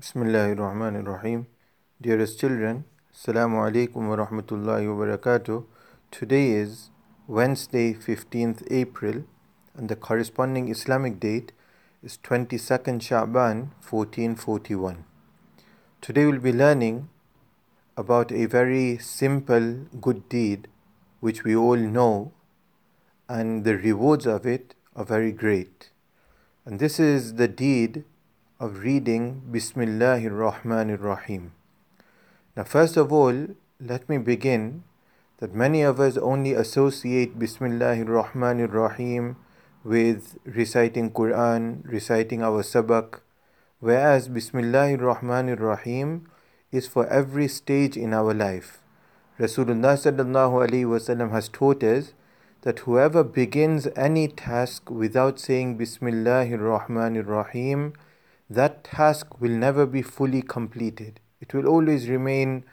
Bismillahir Rahmanir Rahim. Dearest children, Assalamu alaikum wa rahmatullahi wa barakatuh. Today is Wednesday, 15th April, and the corresponding Islamic date is 22nd Sha'ban, 1441. Today we'll be learning about a very simple good deed which we all know, and the rewards of it are very great. And this is the deed of reading Bismillahir Rahmanir Rahim. Now, first of all, let me begin that many of us only associate Bismillahir Rahmanir Rahim with reciting Quran, reciting our sabak, whereas Bismillahir Rahmanir Rahim is for every stage in our life. Rasulullah sallallahu alaihi wasallam has taught us that whoever begins any task without saying Bismillahir Rahmanir Rahim, that task will never be fully completed. It will always remain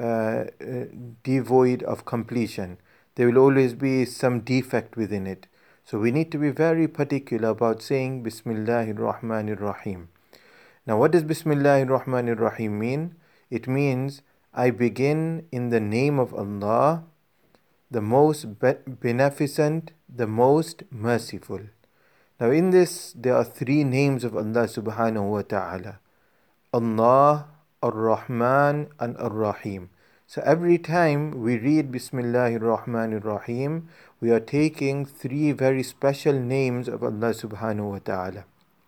devoid of completion. There will always be some defect within it. So we need to be very particular about saying Bismillahir Rahmanir Rahim. Now, what does Bismillahir Rahmanir Rahim mean? It means I begin in the name of Allah, the most beneficent, the most merciful. Now in this, there are three names of Allah subhanahu wa ta'ala. Allah, Ar-Rahman and Ar-Rahim. So every time we read Bismillahir Rahmanir Rahim, we are taking three very special names of Allah subhanahu wa ta'ala.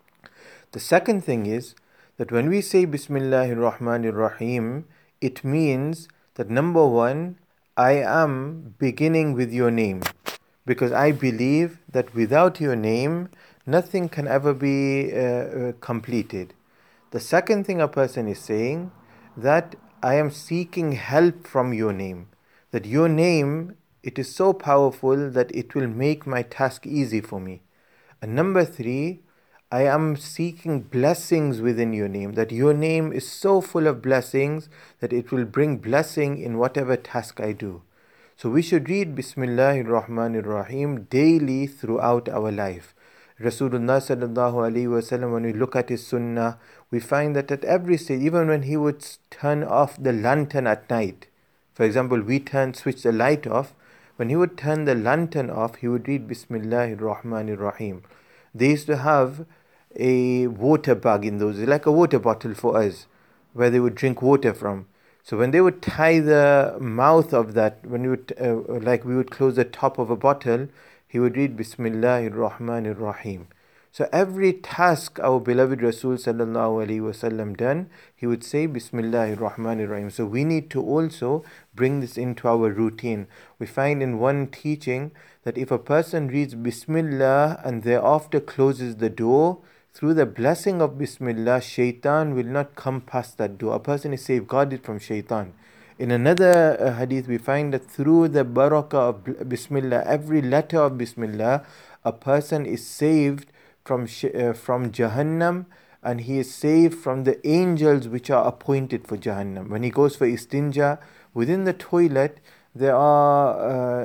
The second thing is that when we say Bismillahir Rahmanir Rahim, it means that number one, I am beginning with your name, because I believe that without your name, nothing can ever be completed. The second thing a person is saying, that I am seeking help from your name. That your name, it is so powerful that it will make my task easy for me. And number three, I am seeking blessings within your name. That your name is so full of blessings that it will bring blessing in whatever task I do. So we should read Bismillahir Rahmanir Rahim daily throughout our life. Rasulullah sallallahu alaihi wasallam, when we look at his sunnah, we find that at every stage, even when he would turn off the lantern at night, for example, we switch the light off, when he would turn the lantern off, he would read Bismillahir Rahmanir Rahim. They used to have a water bag in those, like a water bottle for us, where they would drink water from. So when they would tie the mouth of that, when we would, we would close the top of a bottle, he would read Bismillahir Rahmanir Rahim. So every task our beloved Rasul sallallahu alaihi wasallam done, he would say Bismillahir Rahmanir Rahim. So we need to also bring this into our routine. We find in one teaching that if a person reads Bismillah and thereafter closes the door, through the blessing of Bismillah, shaitan will not come past that door. A person is safeguarded from shaitan. In another hadith, we find that through the barakah of Bismillah, every letter of Bismillah, a person is saved from Jahannam, and he is saved from the angels which are appointed for Jahannam. When he goes for istinja, within the toilet, there are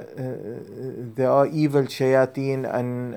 evil shayateen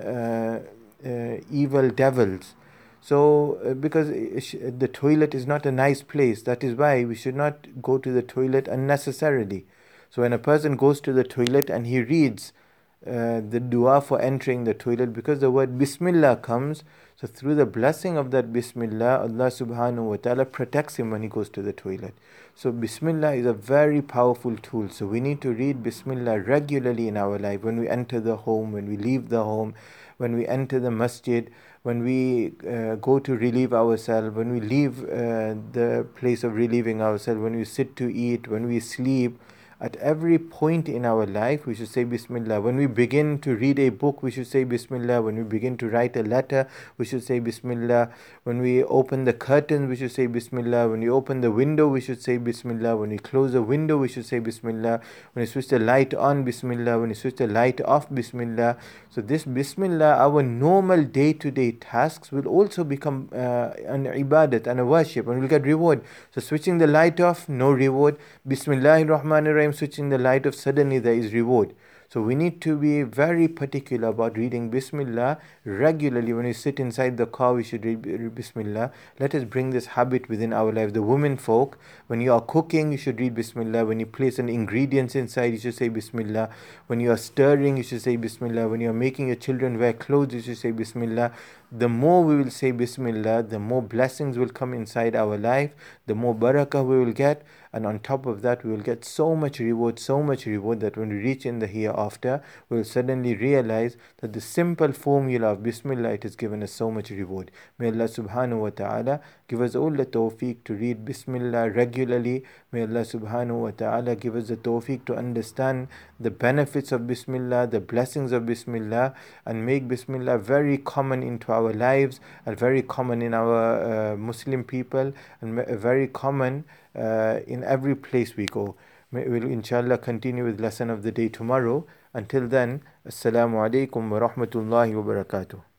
and evil devils. So, because the toilet is not a nice place, that is why we should not go to the toilet unnecessarily. So when a person goes to the toilet and he reads the dua for entering the toilet, because the word Bismillah comes, so through the blessing of that Bismillah, Allah subhanahu wa ta'ala protects him when he goes to the toilet. So Bismillah is a very powerful tool. So we need to read Bismillah regularly in our life. When we enter the home, when we leave the home, when we enter the masjid, when we go to relieve ourselves, when we leave the place of relieving ourselves, when we sit to eat, when we sleep, at every point in our life, we should say Bismillah. When we begin to read a book, we should say Bismillah. When we begin to write a letter, we should say Bismillah. When we open the curtain, we should say Bismillah. When we open the window, we should say Bismillah. When we close the window, we should say Bismillah. When we switch the light on, Bismillah. When we switch the light off, Bismillah. So this Bismillah, our normal day-to-day tasks will also become an ibadat and a worship, and we'll get reward. So switching the light off, no reward. Bismillahir Rahmanir Rahim, switching the light off, suddenly there is reward. So we need to be very particular about reading Bismillah regularly. When we sit inside the car, we should read Bismillah. Let us bring this habit within our life. The women folk, when you are cooking, you should read Bismillah. When you place an ingredients inside, you should say Bismillah. When you are stirring, you should say Bismillah. When you are making your children wear clothes, you should say Bismillah. The more we will say Bismillah, the more blessings will come inside our life, the more barakah we will get, and on top of that, we will get so much reward that when we reach in the hereafter, we will suddenly realize that the simple formula of Bismillah, it has given us so much reward. May Allah subhanahu wa ta'ala give us all the tawfiq to read Bismillah regularly. May Allah subhanahu wa ta'ala give us the tawfiq to understand the benefits of Bismillah, the blessings of Bismillah, and make Bismillah very common into our lives, and very common in our Muslim people, and very common in every place we go. We'll inshallah continue with lesson of the day tomorrow. Until then, Assalamu alaikum wa rahmatullahi wa barakatuh.